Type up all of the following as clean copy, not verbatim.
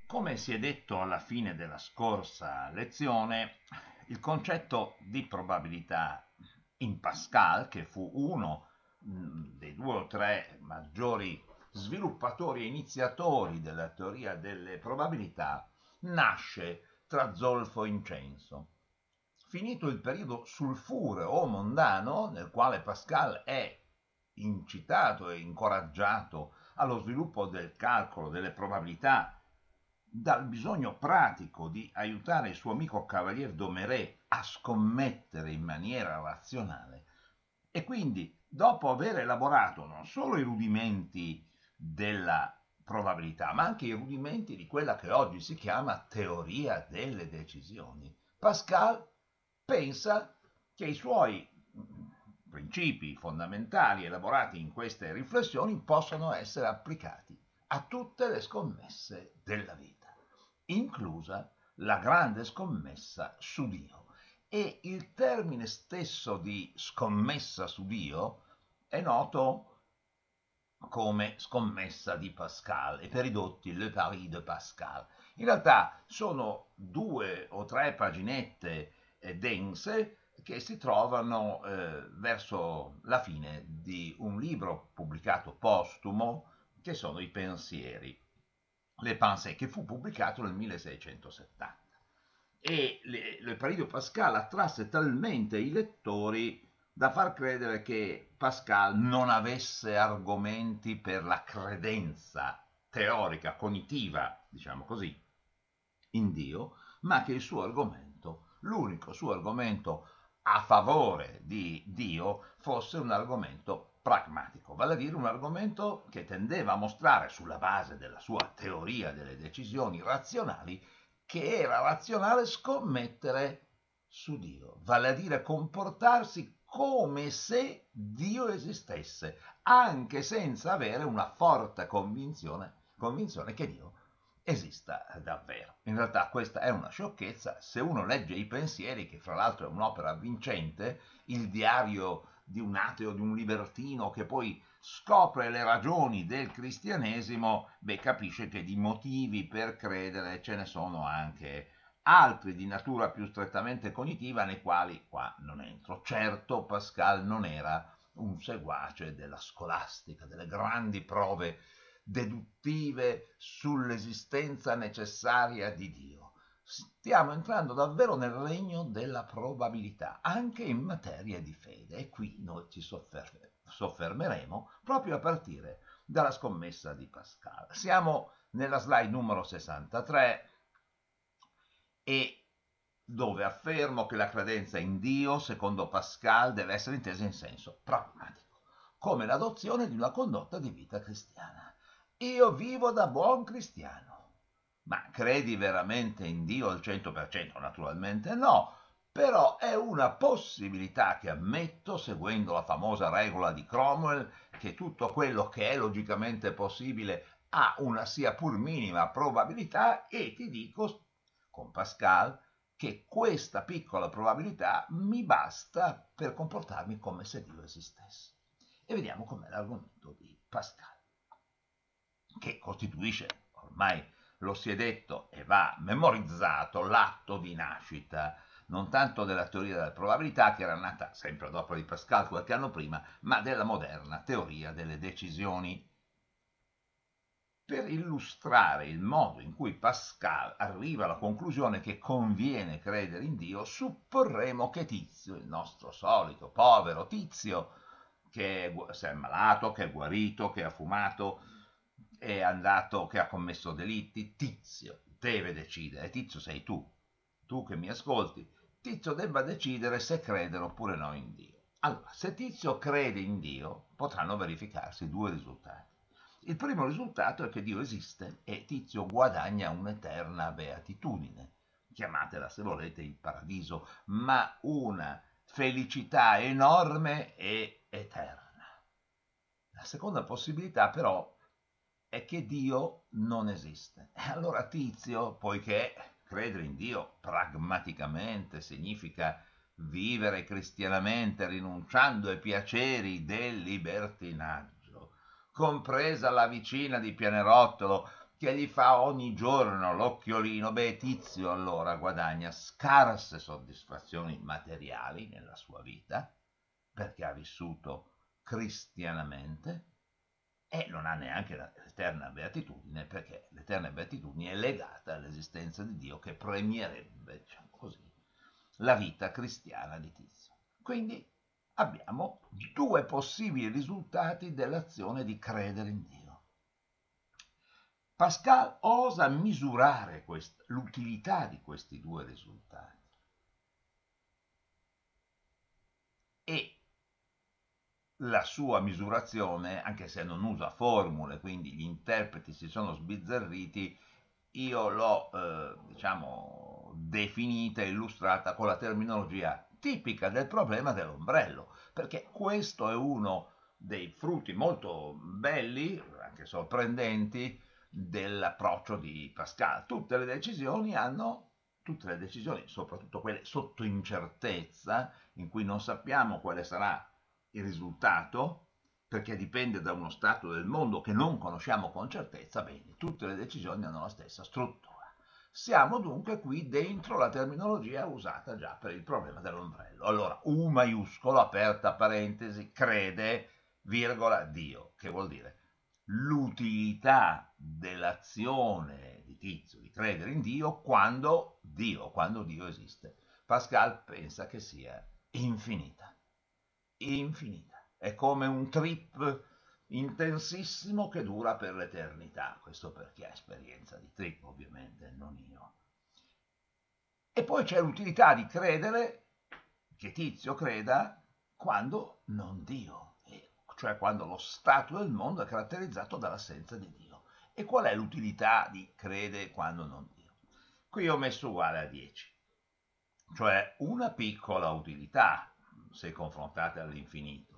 Come si è detto alla fine della scorsa lezione, il concetto di probabilità in Pascal, che fu uno dei due o tre maggiori sviluppatori e iniziatori della teoria delle probabilità, nasce tra zolfo e incenso. Finito il periodo sulfureo o mondano, nel quale Pascal è incitato e incoraggiato allo sviluppo del calcolo delle probabilità dal bisogno pratico di aiutare il suo amico Cavalier Domeré a scommettere in maniera razionale, e quindi dopo aver elaborato non solo i rudimenti della probabilità, ma anche i rudimenti di quella che oggi si chiama teoria delle decisioni, Pascal pensa che i suoi principi fondamentali elaborati in queste riflessioni possano essere applicati a tutte le scommesse della vita, inclusa la grande scommessa su Dio. E il termine stesso di scommessa su Dio è noto come scommessa di Pascal, e per ridotti le Paris de Pascal. In realtà sono due o tre paginette dense che si trovano verso la fine di un libro pubblicato postumo, che sono i pensieri, le pensées, che fu pubblicato nel 1670. E le Paris de Pascal attrasse talmente i lettori da far credere che Pascal non avesse argomenti per la credenza teorica, cognitiva, diciamo così, in Dio, ma che il suo argomento, l'unico suo argomento a favore di Dio, fosse un argomento pragmatico, vale a dire un argomento che tendeva a mostrare, sulla base della sua teoria delle decisioni razionali, che era razionale scommettere su Dio, vale a dire comportarsi come se Dio esistesse, anche senza avere una forte convinzione che Dio esista davvero. In realtà questa è una sciocchezza. Se uno legge i pensieri, che fra l'altro è un'opera vincente, il diario di un ateo, di un libertino che poi scopre le ragioni del cristianesimo, capisce che di motivi per credere ce ne sono anche altri di natura più strettamente cognitiva, nei quali qua non entro. Certo, Pascal non era un seguace della scolastica, delle grandi prove deduttive sull'esistenza necessaria di Dio. Stiamo entrando davvero nel regno della probabilità, anche in materia di fede, e qui noi ci soffermeremo proprio a partire dalla scommessa di Pascal. Siamo nella slide numero 63, e dove affermo che la credenza in Dio, secondo Pascal, deve essere intesa in senso pragmatico, come l'adozione di una condotta di vita cristiana. Io vivo da buon cristiano. Ma credi veramente in Dio al 100%? Naturalmente no, però è una possibilità che ammetto, seguendo la famosa regola di Cromwell, che tutto quello che è logicamente possibile ha una sia pur minima probabilità, e ti dico, con Pascal, che questa piccola probabilità mi basta per comportarmi come se Dio esistesse. E vediamo com'è l'argomento di Pascal, che costituisce, ormai lo si è detto e va memorizzato, l'atto di nascita non tanto della teoria della probabilità, che era nata sempre dopo di Pascal qualche anno prima, ma della moderna teoria delle decisioni. Per illustrare il modo in cui Pascal arriva alla conclusione che conviene credere in Dio, supporremo che Tizio, il nostro solito povero Tizio, che si è ammalato, che è guarito, che ha fumato, è andato, che ha commesso delitti, Tizio deve decidere. Tizio sei tu che mi ascolti. Tizio debba decidere se credere oppure no in Dio. Allora, se Tizio crede in Dio, potranno verificarsi due risultati. Il primo risultato è che Dio esiste e Tizio guadagna un'eterna beatitudine, chiamatela se volete il paradiso, ma una felicità enorme e eterna. La seconda possibilità però è che Dio non esiste. E allora Tizio, poiché credere in Dio pragmaticamente significa vivere cristianamente rinunciando ai piaceri del libertinaggio, compresa la vicina di Pianerottolo, che gli fa ogni giorno l'occhiolino, beh, Tizio allora guadagna scarse soddisfazioni materiali nella sua vita, perché ha vissuto cristianamente, e non ha neanche l'eterna beatitudine, perché l'eterna beatitudine è legata all'esistenza di Dio che premierebbe, diciamo così, la vita cristiana di Tizio. Quindi abbiamo due possibili risultati dell'azione di credere in Dio. Pascal osa misurare l'utilità di questi due risultati e la sua misurazione, anche se non usa formule, quindi gli interpreti si sono sbizzarriti, io l'ho diciamo definita e illustrata con la terminologia tipica del problema dell'ombrello, perché questo è uno dei frutti molto belli, anche sorprendenti, dell'approccio di Pascal. Tutte le decisioni, soprattutto quelle sotto incertezza, in cui non sappiamo quale sarà il risultato, perché dipende da uno stato del mondo che non conosciamo con certezza, bene, tutte le decisioni hanno la stessa struttura. Siamo dunque qui dentro la terminologia usata già per il problema dell'ombrello. Allora, U maiuscolo, aperta parentesi, crede, virgola, Dio, che vuol dire l'utilità dell'azione di Tizio di credere in quando Dio esiste. Pascal pensa che sia infinita. Infinita. È come un trip intensissimo che dura per l'eternità. Questo perché ha esperienza di trip, ovviamente, non io. E poi c'è l'utilità di credere, che Tizio creda, quando non Dio, cioè quando lo stato del mondo è caratterizzato dall'assenza di Dio. E qual è l'utilità di credere quando non Dio? Qui ho messo uguale a 10, cioè una piccola utilità se confrontate all'infinito.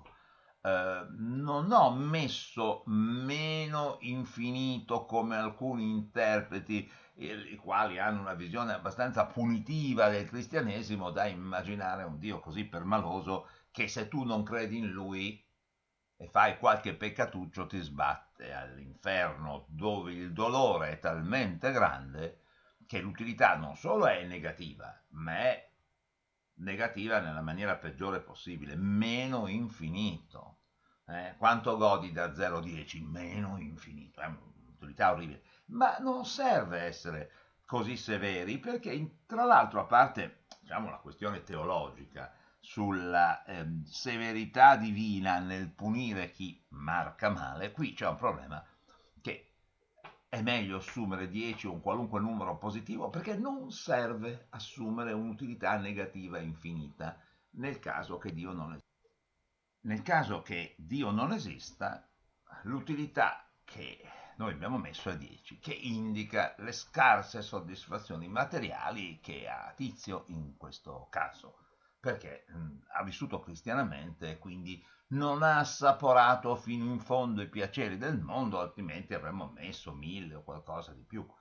Non ho messo meno infinito come alcuni interpreti, i quali hanno una visione abbastanza punitiva del cristianesimo, da immaginare un Dio così permaloso che se tu non credi in lui e fai qualche peccatuccio ti sbatte all'inferno, dove il dolore è talmente grande che l'utilità non solo è negativa, ma è negativa nella maniera peggiore possibile, meno infinito. Quanto godi da 0 a 10? Meno infinito, è un'utilità orribile. Ma non serve essere così severi, perché tra l'altro, a parte diciamo, la questione teologica sulla severità divina nel punire chi marca male, qui c'è un problema che è meglio assumere 10 o un qualunque numero positivo perché non serve assumere un'utilità negativa infinita nel caso che Dio non esista. Nel caso che Dio non esista, l'utilità che noi abbiamo messo è 10, che indica le scarse soddisfazioni materiali che ha Tizio in questo caso, perché ha vissuto cristianamente e quindi non ha assaporato fino in fondo i piaceri del mondo, altrimenti avremmo messo 1000 o qualcosa di più.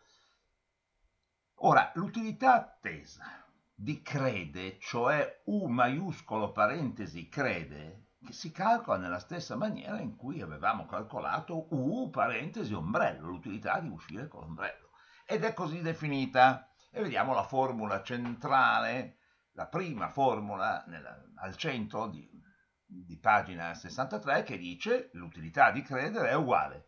Ora, l'utilità attesa di crede, cioè U maiuscolo parentesi crede, che si calcola nella stessa maniera in cui avevamo calcolato U parentesi ombrello, l'utilità di uscire con l'ombrello. Ed è così definita. E vediamo la formula centrale, la prima formula al centro di pagina 63, che dice l'utilità di credere è uguale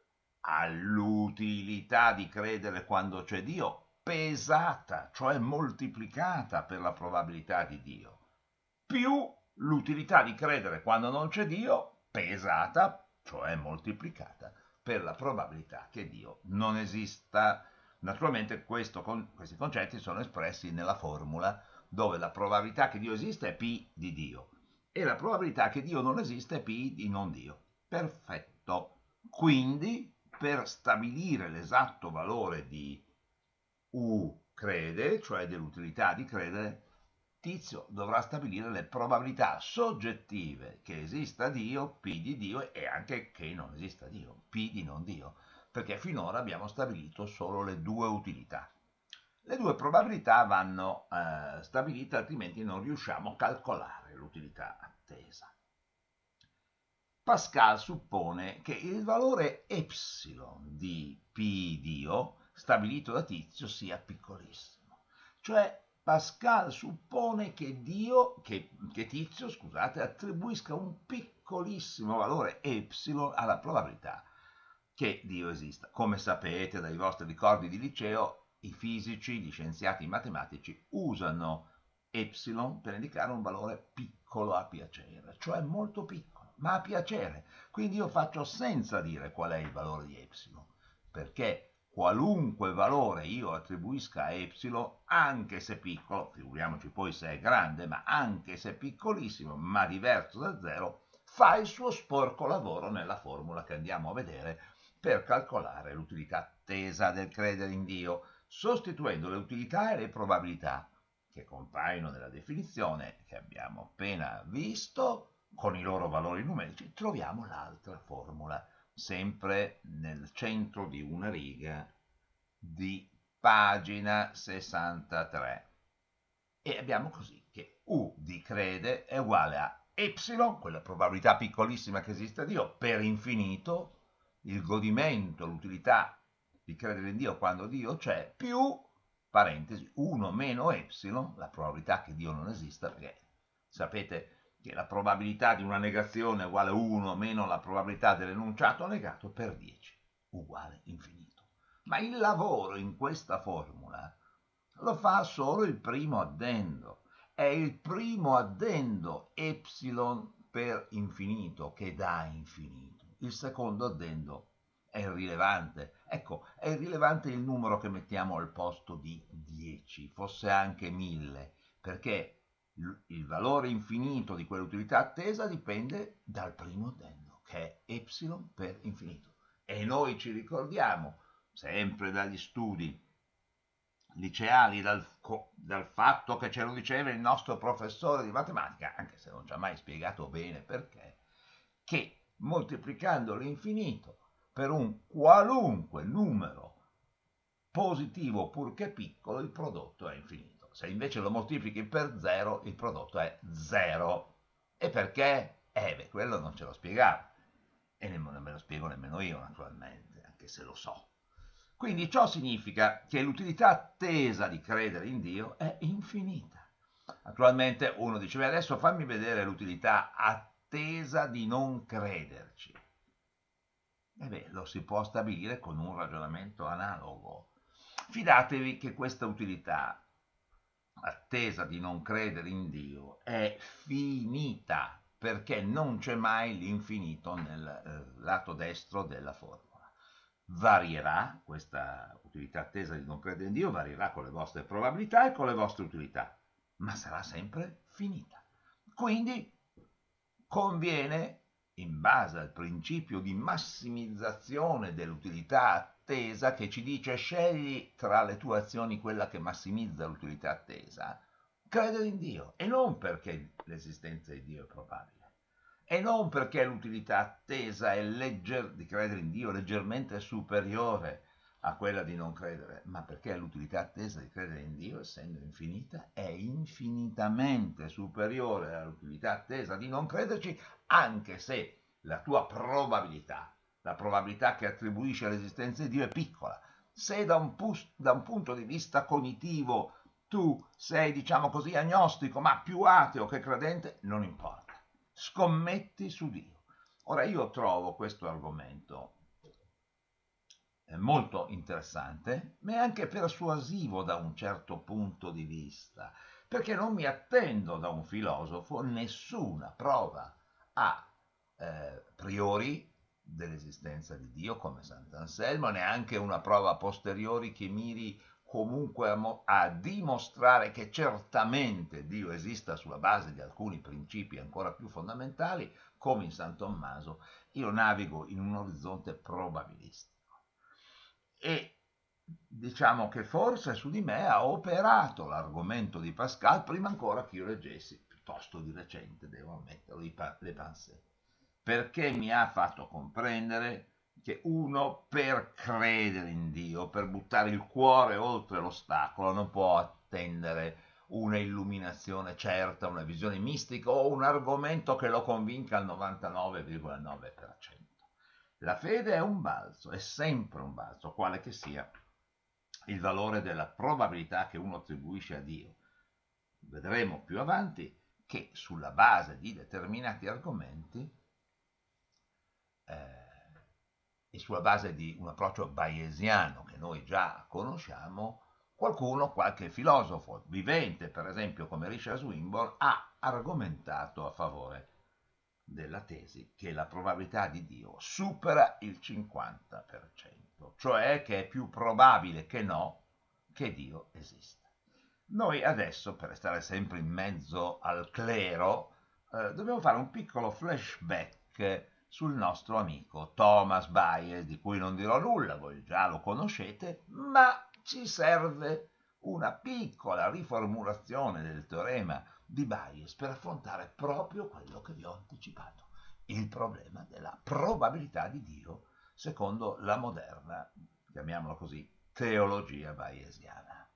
all'utilità di credere quando c'è Dio, pesata, cioè moltiplicata per la probabilità di Dio, più l'utilità di credere quando non c'è Dio, pesata, cioè moltiplicata per la probabilità che Dio non esista. Naturalmente questi concetti sono espressi nella formula dove la probabilità che Dio esista è P di Dio e la probabilità che Dio non esista è P di non Dio. Perfetto. Quindi, per stabilire l'esatto valore di U crede, cioè dell'utilità di credere, Tizio dovrà stabilire le probabilità soggettive che esista Dio, P di Dio, e anche che non esista Dio, P di non Dio, perché finora abbiamo stabilito solo le due utilità. Le due probabilità vanno stabilite, altrimenti non riusciamo a calcolare l'utilità attesa. Pascal suppone che il valore epsilon di P Dio stabilito da Tizio sia piccolissimo. Cioè Pascal suppone che Tizio, scusate, attribuisca un piccolissimo valore epsilon alla probabilità che Dio esista. Come sapete dai vostri ricordi di liceo, i fisici, gli scienziati matematici usano epsilon per indicare un valore piccolo a piacere, cioè molto piccolo, ma a piacere. Quindi io faccio senza dire qual è il valore di epsilon, perché qualunque valore io attribuisca a epsilon, anche se piccolo, figuriamoci poi se è grande, ma anche se piccolissimo, ma diverso da zero, fa il suo sporco lavoro nella formula che andiamo a vedere per calcolare l'utilità attesa del credere in Dio, sostituendo le utilità e le probabilità che compaiono nella definizione che abbiamo appena visto con i loro valori numerici, troviamo l'altra formula, sempre nel centro di una riga di pagina 63. E abbiamo così che U di crede è uguale a epsilon, quella probabilità piccolissima che esiste Dio, per infinito, il godimento, l'utilità di credere in Dio quando Dio c'è, più, parentesi, 1 meno epsilon, la probabilità che Dio non esista, perché sapete che la probabilità di una negazione è uguale a 1 meno la probabilità dell'enunciato negato per 10, uguale infinito. Ma il lavoro in questa formula lo fa solo il primo addendo. È il primo addendo epsilon per infinito che dà infinito. Il secondo addendo è irrilevante. Ecco, è irrilevante il numero che mettiamo al posto di 10, fosse anche 1000, perché il valore infinito di quell'utilità attesa dipende dal primo addendo, che è epsilon per infinito. E noi ci ricordiamo, sempre dagli studi liceali, dal fatto che ce lo diceva il nostro professore di matematica, anche se non ci ha mai spiegato bene perché, che moltiplicando l'infinito per un qualunque numero positivo purché piccolo, il prodotto è infinito. Se invece lo moltiplichi per 0, il prodotto è 0. E perché? Quello non ce lo spiegava. E non me lo spiego nemmeno io, naturalmente, anche se lo so. Quindi ciò significa che l'utilità attesa di credere in Dio è infinita. Naturalmente uno dice, beh, adesso fammi vedere l'utilità attesa di non crederci. Lo si può stabilire con un ragionamento analogo. Fidatevi che questa utilità attesa di non credere in Dio è finita, perché non c'è mai l'infinito nel lato destro della formula. Varierà, questa utilità attesa di non credere in Dio varierà con le vostre probabilità e con le vostre utilità, ma sarà sempre finita. Quindi conviene, in base al principio di massimizzazione dell'utilità attesa, che ci dice scegli tra le tue azioni quella che massimizza l'utilità attesa, credere in Dio, e non perché l'esistenza di Dio è probabile, e non perché l'utilità attesa di credere in Dio è leggermente superiore a quella di non credere, ma perché l'utilità attesa di credere in Dio, essendo infinita, è infinitamente superiore all'utilità attesa di non crederci, anche se la tua probabilità, la probabilità che attribuisci all'esistenza di Dio è piccola. Se da un punto di vista cognitivo tu sei, diciamo così, agnostico, ma più ateo che credente, non importa. Scommetti su Dio. Ora io trovo questo argomento molto interessante, ma è anche persuasivo da un certo punto di vista, perché non mi attendo da un filosofo nessuna prova a priori dell'esistenza di Dio come Sant'Anselmo, neanche una prova a posteriori che miri comunque a dimostrare che certamente Dio esista sulla base di alcuni principi ancora più fondamentali, come in San Tommaso. Io navigo in un orizzonte probabilistico. E diciamo che forse su di me ha operato l'argomento di Pascal prima ancora che io leggessi, piuttosto di recente, devo ammetterlo, le Pensées, perché mi ha fatto comprendere che uno per credere in Dio, per buttare il cuore oltre l'ostacolo, non può attendere una illuminazione certa, una visione mistica o un argomento che lo convinca al 99,9%. La fede è un balzo, è sempre un balzo, quale che sia il valore della probabilità che uno attribuisce a Dio. Vedremo più avanti che sulla base di determinati argomenti e sulla base di un approccio bayesiano che noi già conosciamo, qualcuno, qualche filosofo vivente, per esempio come Richard Swinburne, ha argomentato a favore della tesi che la probabilità di Dio supera il 50%, cioè che è più probabile che no che Dio esista. Noi adesso, per restare sempre in mezzo al clero, dobbiamo fare un piccolo flashback sul nostro amico Thomas Bayes, di cui non dirò nulla, voi già lo conoscete, ma ci serve una piccola riformulazione del teorema di Bayes per affrontare proprio quello che vi ho anticipato, il problema della probabilità di Dio secondo la moderna, chiamiamola così, teologia bayesiana.